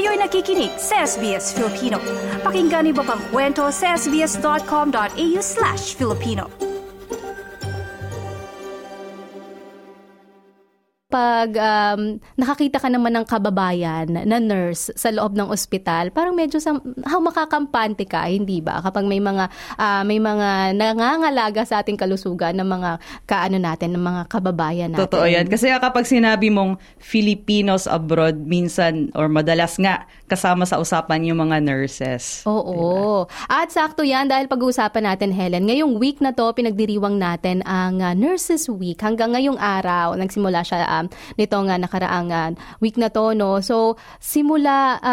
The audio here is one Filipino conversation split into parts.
Kayo'y nakikinig sa SBS Filipino. Pakinggan niyo pa ang kwento sa sbs.com.au/Filipino. Pag nakakita ka naman ng kababayan na nurse sa loob ng ospital, parang medyo makakampante ka, hindi ba? Kapag may mga nangangalaga sa ating kalusugan ng mga ng mga kababayan natin. Totoo yan. Kasi kapag sinabi mong Filipinos abroad, minsan or madalas nga kasama sa usapan yung mga nurses. Oo. Diba? At sakto yan dahil pag-uusapan natin, Helen, ngayong week na to, pinagdiriwang natin ang Nurses Week. Hanggang ngayong araw, nagsimula siya nitong nakaraang week na to, no? So, simula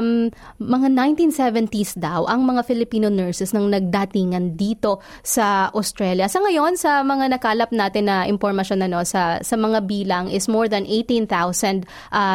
mga 1970s daw, ang mga Filipino nurses nang nagdatingan dito sa Australia. Sa ngayon, sa mga nakalap natin na impormasyon na, no, sa mga bilang is more than 18,000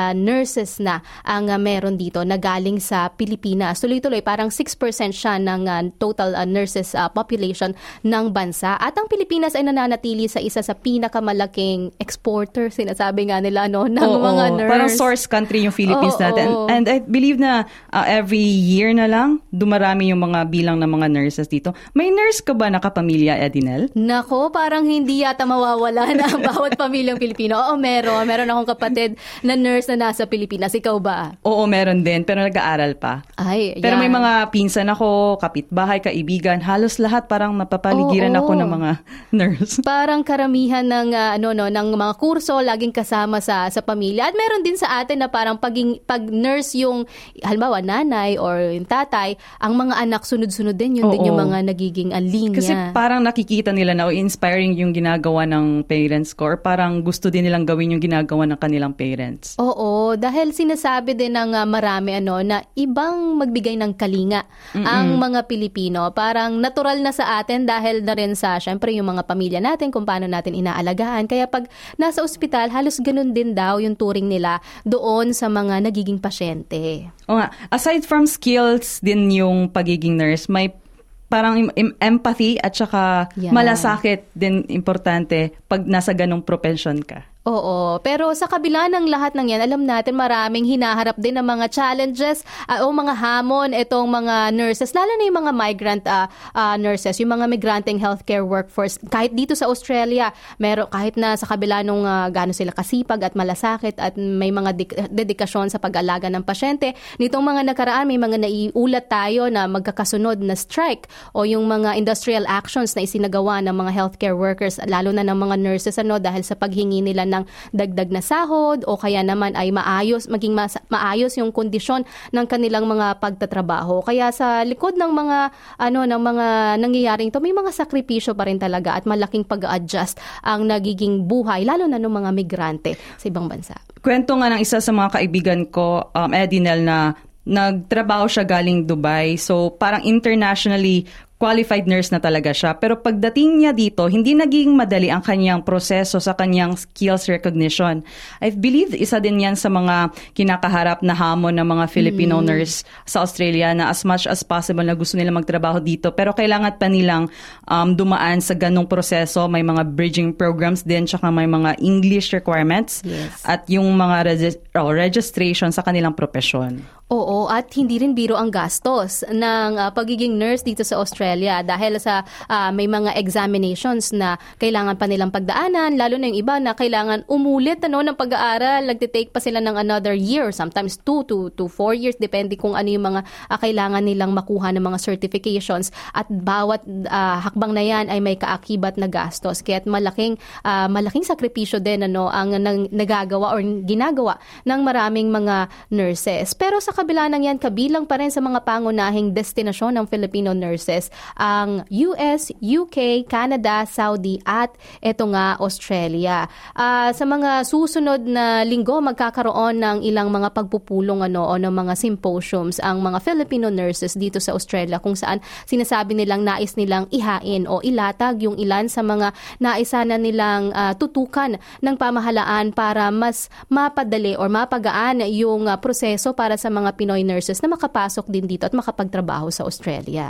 nurses na ang meron dito na galing sa Pilipinas. Tuloy-tuloy, parang 6% siya ng total nurses population ng bansa. At ang Pilipinas ay nananatili sa isa sa pinakamalaking exporter, sinasabi nga nila, no, ng mga nurse. Parang source country yung Philippines natin. And I believe na every year na lang, dumarami yung mga bilang ng mga nurses dito. May nurse ka ba na kapamilya, Edinel? Nako, parang hindi yata mawawala na bawat pamilyang Pilipino. Oo, meron. Meron akong kapatid na nurse na nasa Pilipinas. Ikaw ba? Oo, meron din. Pero nag-aaral pa. Ay, pero may mga pinsan ako, kapitbahay, kaibigan. Halos lahat parang mapapaligiran ako ng mga nurse. Parang karamihan ng ng mga kurso laging kasama sa pamilya. At meron din sa atin na parang pag nurse yung halimbawa nanay or yung tatay, ang mga anak sunod-sunod din yung mga nagiging linya. Kasi parang nakikita nila na inspiring yung ginagawa ng parents ko, or parang gusto din nilang gawin yung ginagawa ng kanilang parents. Oo, dahil sinasabi din ng marami na ibang magbigay ng kalinga ang mga Pilipino. Parang natural na sa atin dahil na rin sa syempre yung mga pamilya natin kung paano natin inaalagaan. Kaya pag nasa ospital, halos ganun din daw yung turing nila doon sa mga nagiging pasyente. O nga, aside from skills din yung pagiging nurse, may parang empathy at saka malasakit din importante pag nasa ganong profession ka. Oo, pero sa kabila ng lahat ng yan, alam natin maraming hinaharap din ng mga challenges o mga hamon itong mga nurses, lalo na yung mga migrant nurses, yung mga migranteng healthcare workforce. Kahit dito sa Australia, kahit na sa kabila nung gaano sila kasipag at malasakit at may mga dedikasyon sa pag-alaga ng pasyente, nitong mga nakaraan may mga naiulat tayo na magkakasunod na strike o yung mga industrial actions na isinagawa ng mga healthcare workers, lalo na ng mga nurses dahil sa paghingi nila ng dagdag na sahod o kaya naman ay maging maayos yung kondisyon ng kanilang mga pagtatrabaho. Kaya sa likod ng mga nangyayaring to, may mga sakripisyo pa rin talaga at malaking pag-adjust ang nagiging buhay, lalo na ng mga migrante sa ibang bansa. Kwento nga ng isa sa mga kaibigan ko, Edinel, na nagtrabaho siya galing Dubai. So parang internationally qualified nurse na talaga siya. Pero pagdating niya dito, hindi naging madali ang kanyang proseso sa kanyang skills recognition. I believe isa din yan sa mga kinakaharap na hamon ng mga Filipino nurse sa Australia, na as much as possible na gusto nila magtrabaho dito. Pero kailangan pa nilang dumaan sa ganong proseso. May mga bridging programs din, tsaka may mga English requirements at yung mga registration sa kanilang profesyon. Oo, at hindi rin biro ang gastos ng pagiging nurse dito sa Australia dahil sa may mga examinations na kailangan pa nilang pagdaanan, lalo na yung iba na kailangan umulit ng pag-aaral, nagtitake pa sila ng another year, sometimes 2 to 4 years, depende kung ano yung mga kailangan nilang makuha ng mga certifications, at bawat hakbang na yan ay may kaakibat na gastos. Kaya malaking sakripisyo din ang nagagawa or ginagawa ng maraming mga nurses. Pero sa kabila ng yan, kabilang pa rin sa mga pangunahing destinasyon ng Filipino nurses ang US, UK, Canada, Saudi at eto nga Australia. Sa mga susunod na linggo, magkakaroon ng ilang mga pagpupulong o ng mga symposiums ang mga Filipino nurses dito sa Australia, kung saan sinasabi nilang nais nilang ihain o ilatag yung ilan sa mga naisa na nilang tutukan ng pamahalaan para mas mapadali or mapagaan yung proseso para sa mga Pinoy nurses na makapasok din dito at makapagtrabaho sa Australia.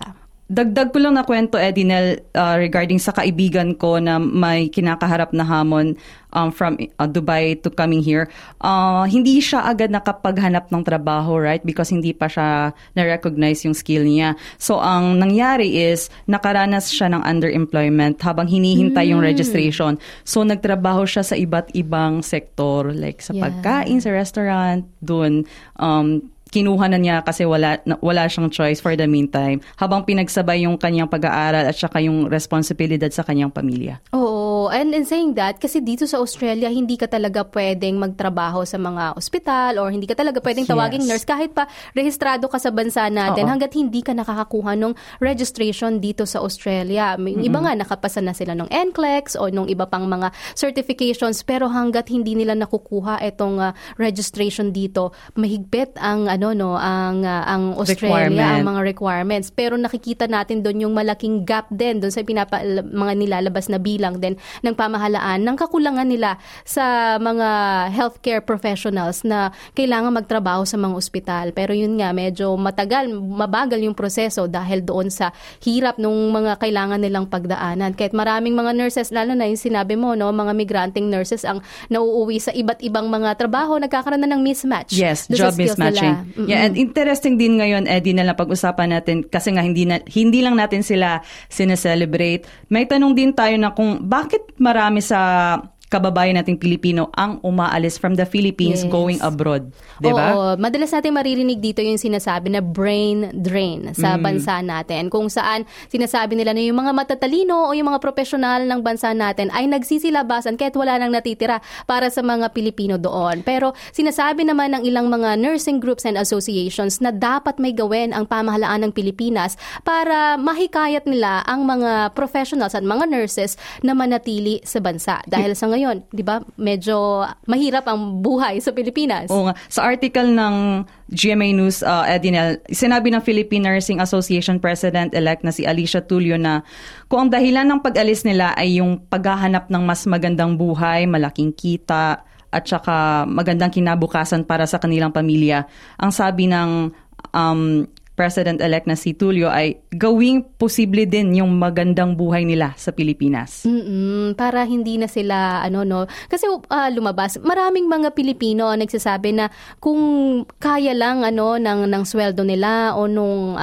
Dagdag ko lang na kwento, Edinel, regarding sa kaibigan ko na may kinakaharap na hamon from Dubai to coming here. Hindi siya agad nakapaghanap ng trabaho, right? Because hindi pa siya na-recognize yung skill niya. So, ang nangyari is, nakaranas siya ng underemployment habang hinihintay yung registration. So, nagtrabaho siya sa iba't ibang sektor, like sa pagkain, sa restaurant, dun. Kinuha na niya kasi wala siyang choice for the meantime habang pinagsabay yung kanyang pag-aaral at saka yung responsibilidad sa kanyang pamilya. Oo, and in saying that, kasi dito sa Australia, hindi ka talaga pwedeng magtrabaho sa mga ospital or hindi ka talaga pwedeng tawaging nurse kahit pa rehistrado ka sa bansa natin hanggat hindi ka nakakakuha ng registration dito sa Australia. Yung iba nga, nakapasa na sila ng NCLEX o nung iba pang mga certifications pero hanggat hindi nila nakukuha itong registration dito, mahigpit ang ang Australia, ang mga requirements. Pero nakikita natin doon yung malaking gap din doon sa mga nilalabas na bilang din ng pamahalaan ng kakulangan nila sa mga healthcare professionals na kailangan magtrabaho sa mga ospital. Pero yun nga, medyo mabagal yung proseso dahil doon sa hirap nung mga kailangan nilang pagdaanan. Kahit maraming mga nurses, lalo na yung sinabi mo, mga migranting nurses ang nauuwi sa iba't ibang mga trabaho, nagkakaroon na ng mismatch. Yes, job mismatching. Yeah, and interesting din ngayon, Eddie, na pag-usapan natin kasi nga hindi lang natin sila sineselebrate. May tanong din tayo na kung bakit marami sa kababayan nating Pilipino ang umaalis from the Philippines going abroad. Diba? Oo. Madalas natin maririnig dito yung sinasabi na brain drain sa bansa natin. Kung saan sinasabi nila na yung mga matatalino o yung mga profesional ng bansa natin ay nagsisilabasan kahit wala nang natitira para sa mga Pilipino doon. Pero sinasabi naman ng ilang mga nursing groups and associations na dapat may gawin ang pamahalaan ng Pilipinas para mahikayat nila ang mga professionals at mga nurses na manatili sa bansa. Dahil sa ngayon, 'di ba? Medyo mahirap ang buhay sa Pilipinas. Oo nga. Sa article ng GMA News, Edinel, sinabi ng Philippine Nursing Association President-elect na si Alicia Tulio na kung ang dahilan ng pag-alis nila ay yung paghahanap ng mas magandang buhay, malaking kita, at saka magandang kinabukasan para sa kanilang pamilya, ang sabi ng President-elect na si Tulio ay gawing posible din yung magandang buhay nila sa Pilipinas. Para hindi na sila, kasi lumabas, maraming mga Pilipino nagsasabi na kung kaya lang, ng sweldo nila o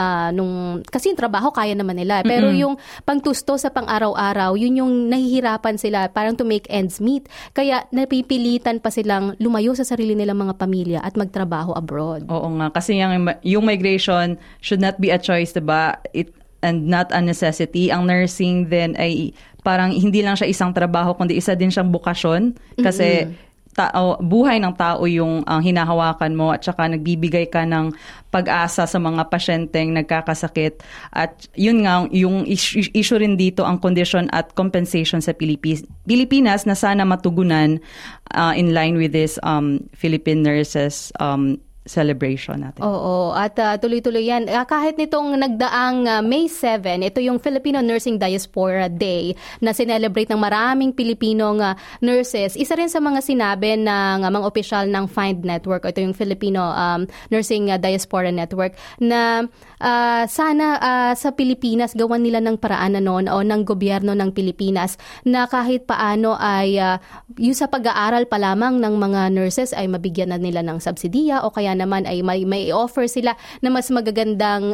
kasi yung trabaho kaya naman nila. Pero yung pangtusto sa pang-araw-araw, yun yung nahihirapan sila, parang to make ends meet. Kaya napipilitan pa silang lumayo sa sarili nilang mga pamilya at magtrabaho abroad. Oo nga, kasi yung migration should not be a choice, diba? And not a necessity. Ang nursing din ay parang hindi lang siya isang trabaho, kundi isa din siyang bukasyon. Kasi buhay ng tao yung hinahawakan mo at saka nagbibigay ka ng pag-asa sa mga pasyenteng nagkakasakit. At yun nga, yung issue rin dito ang condition at compensation sa Pilipinas na sana matugunan in line with this Philippine nurses celebration natin. Oo, at tuloy-tuloy yan. Kahit nitong nagdaang May 7, ito yung Filipino Nursing Diaspora Day na sinelebrate ng maraming Pilipinong nurses. Isa rin sa mga sinabi ng mga opisyal ng FIND Network, ito yung Filipino Nursing Diaspora Network, na sana sa Pilipinas gawan nila ng paraan o ng gobyerno ng Pilipinas na kahit paano ay yung sa pag-aaral pa lamang ng mga nurses ay mabigyan na nila ng subsidiya o kaya naman ay may offer sila na mas magagandang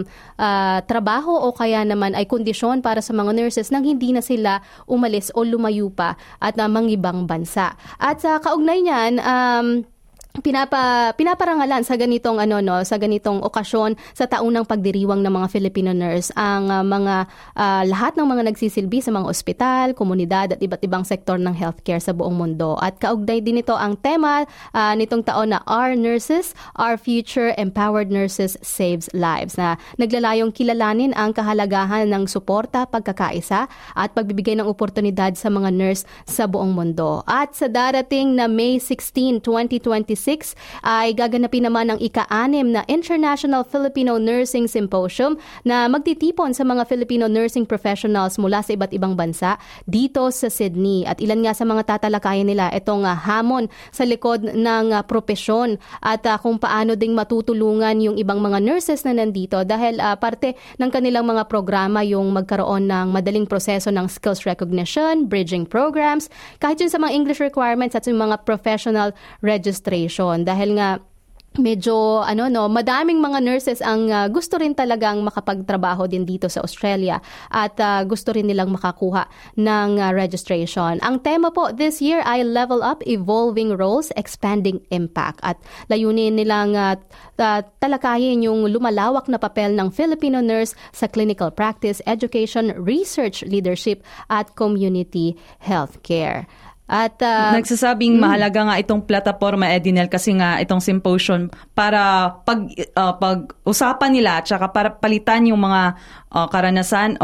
trabaho o kaya naman ay kondisyon para sa mga nurses nang hindi na sila umalis o lumayo pa at mangibang bansa. At sa kaugnay niyan, pinaparangalan sa ganitong sa ganitong okasyon sa taunang pagdiriwang ng mga Filipino nurse ang mga lahat ng mga nagsisilbi sa mga ospital, komunidad at iba't ibang sektor ng healthcare sa buong mundo. At kaugnay din ito ang tema nitong taon na Our Nurses, Our Future, Empowered Nurses Saves Lives, na naglalayong kilalanin ang kahalagahan ng suporta, pagkakaisa at pagbibigay ng oportunidad sa mga nurse sa buong mundo. At sa darating na May 16, 2026, 26 ay gaganapin naman ang ika-6 na International Filipino Nursing Symposium na magtitipon sa mga Filipino nursing professionals mula sa iba't ibang bansa dito sa Sydney. At ilan nga sa mga tatalakayan nila itong hamon sa likod ng propesyon at kung paano ding matutulungan yung ibang mga nurses na nandito dahil parte ng kanilang mga programa yung magkaroon ng madaling proseso ng skills recognition, bridging programs, kahit yun sa mga English requirements at yung mga professional registration. Dahil nga medyo madaming mga nurses ang gusto rin talagang makapagtrabaho din dito sa Australia at gusto rin nilang makakuha ng registration. Ang tema po this year ay Level Up, Evolving Roles, Expanding Impact. At layunin nilang talakayin yung lumalawak na papel ng Filipino nurse sa clinical practice, education, research, leadership at community healthcare. At nagsasabing mahalaga nga itong plataforma, Edinel, kasi nga itong symposium para pag-usapan nila at saka para palitan yung mga karanasan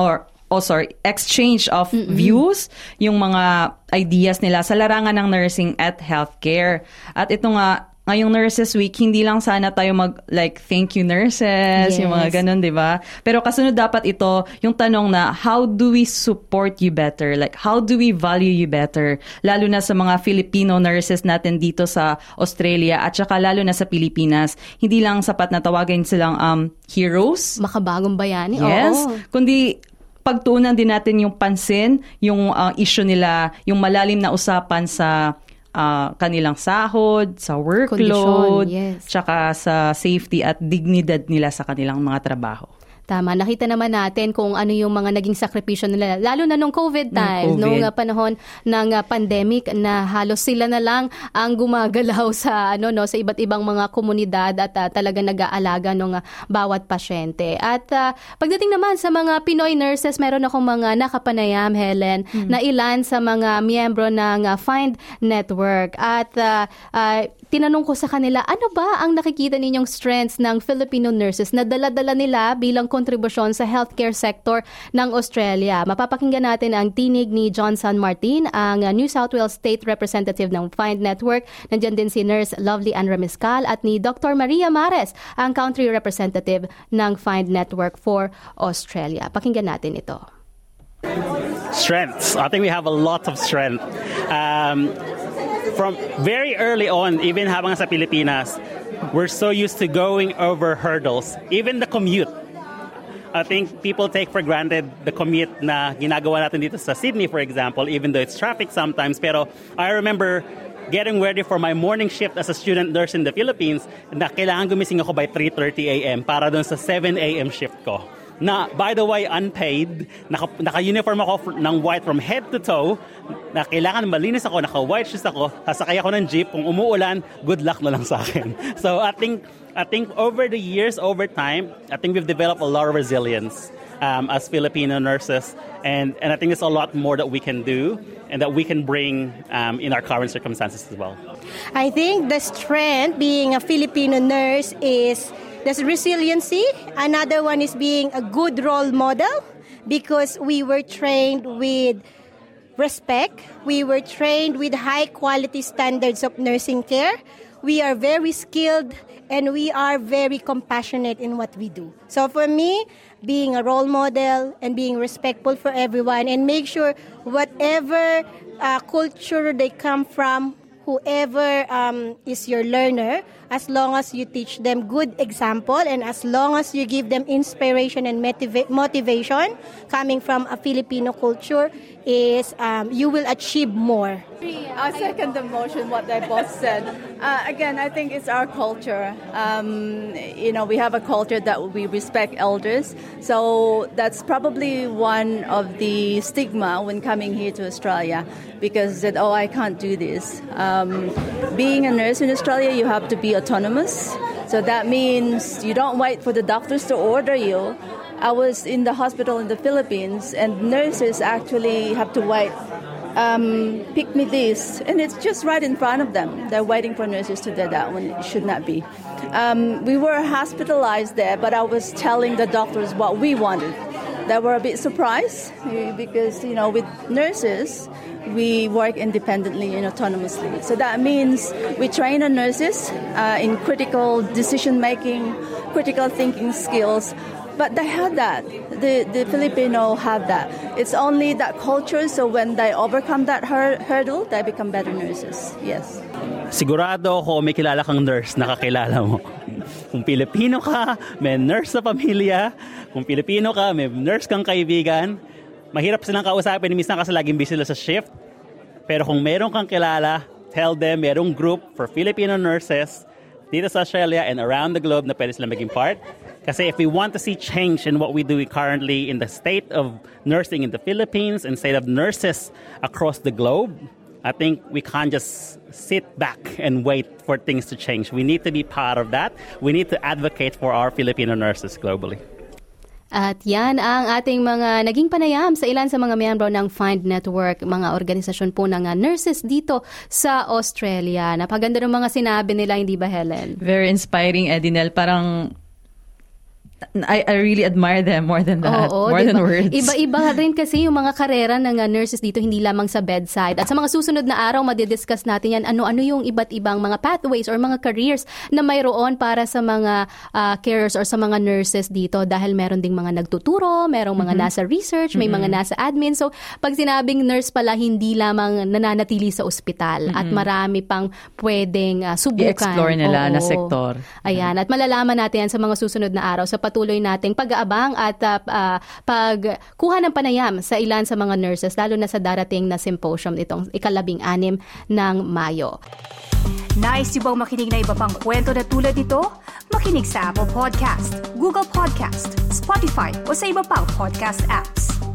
exchange of views, yung mga ideas nila sa larangan ng nursing at healthcare. At ito nga, ngayong Nurses Week, hindi lang sana tayo thank you nurses, yung mga ganun, di ba? Pero kasunod dapat ito, yung tanong na, how do we support you better? Like, how do we value you better? Lalo na sa mga Filipino nurses natin dito sa Australia at saka lalo na sa Pilipinas. Hindi lang sapat na tawagin silang heroes. Makabagong bayani. Yes. Oo. Kundi pagtuunan din natin yung pansin, yung issue nila, yung malalim na usapan sa kanilang sahod, sa workload, tsaka sa safety at dignidad nila sa kanilang mga trabaho. Tama. Nakita naman natin kung ano yung mga naging sakripisyo nila. Lalo na nung COVID time, nung panahon ng pandemic na halos sila na lang ang gumagalaw sa sa iba't ibang mga komunidad at talaga nag-aalaga ng bawat pasyente. At pagdating naman sa mga Pinoy nurses, meron akong mga nakapanayam, Helen, na ilan sa mga miyembro ng Find Network. At tinanong ko sa kanila, ano ba ang nakikita ninyong strengths ng Filipino nurses na dala-dala nila bilang kontribusyon sa healthcare sector ng Australia? Mapapakinggan natin ang tinig ni John San Martin, ang New South Wales State Representative ng Find Network. Nandiyan din si Nurse Lovely Ann Ramiscal at ni Dr. Maria Mares, ang Country Representative ng Find Network for Australia. Pakinggan natin ito. Strengths. I think we have a lot of strength. From very early on, even habang sa Pilipinas, we're so used to going over hurdles. Even the commute. I think people take for granted the commute na ginagawa natin dito sa Sydney, for example, even though it's traffic sometimes. Pero I remember getting ready for my morning shift as a student nurse in the Philippines na kailangan gumising ako by 3:30 a.m. para dun sa 7 a.m. shift ko. Na, by the way, unpaid, naka-uniform ako ng white from head to toe, na kailangan malinis ako, naka-white shoes ako, sasakay ako ng jeep, kung umuulan, good luck na lang sa akin. So I think over the years, over time, I think we've developed a lot of resilience as Filipino nurses, and I think there's a lot more that we can do and that we can bring in our current circumstances as well. I think the strength being a Filipino nurse is there's resiliency. Another one is being a good role model because we were trained with respect. We were trained with high quality standards of nursing care. We are very skilled and we are very compassionate in what we do. So for me, being a role model and being respectful for everyone and make sure whatever culture they come from, whoever is your learner, as long as you teach them good example and as long as you give them inspiration and motivation coming from a Filipino culture, is you will achieve more. I second the motion, what they both said. Again, I think it's our culture. We have a culture that we respect elders. So that's probably one of the stigma when coming here to Australia, because that, I can't do this. Being a nurse in Australia, you have to be autonomous. So that means you don't wait for the doctors to order you. I was in the hospital in the Philippines, and nurses actually have to wait. Pick me this, and it's just right in front of them. They're waiting for nurses to do that when it should not be. We were hospitalized there, but I was telling the doctors what we wanted. they were a bit surprised because, with nurses, we work independently and autonomously. So that means we train our nurses in critical decision-making, critical thinking skills. But they have that. The Filipino have that. It's only that culture, so when they overcome that hurdle, they become better nurses. Yes. Sigurado ako may kilala kang nurse na kakilala mo. Kung Pilipino ka, may nurse sa pamilya. Kung Pilipino ka, may nurse kang kaibigan. Mahirap silang kausapin, minsan kasi laging busy sila sa shift. Pero kung meron kang kilala, tell them merong group for Filipino nurses dito sa Australia and around the globe na pwede silang maging part. Kasi if we want to see change in what we do currently in the state of nursing in the Philippines and state of nurses across the globe, I think we can't just sit back and wait for things to change. We need to be part of that. We need to advocate for our Filipino nurses globally. At yan ang ating mga naging panayam sa ilan sa mga miyembro ng Find Network, mga organisasyon po ng nurses dito sa Australia. Napaganda ng mga sinabi nila, hindi ba, Helen? Very inspiring, Edinel. Parang I really admire them more than that, more than words. Iba-iba rin kasi yung mga karera ng nurses dito, hindi lamang sa bedside. At sa mga susunod na araw, madidiscuss natin yan, ano-ano yung iba't ibang mga pathways or mga careers na mayroon para sa mga carers or sa mga nurses dito, dahil meron ding mga nagtuturo, merong mga nasa research, may mga nasa admin. So, pag sinabing nurse pala, hindi lamang nananatili sa ospital at marami pang pwedeng subukan. I-explore nila na sektor. Ayan, at malalaman natin yan sa mga susunod na araw sa patuloy nating pag-aabang at pagkuha ng panayam sa ilan sa mga nurses, lalo na sa darating na symposium itong 16 ng Mayo. Nice yung bang makinig na iba pang kwento na tulad ito? Makinig sa Apple Podcast, Google Podcast, Spotify o sa iba pang podcast apps.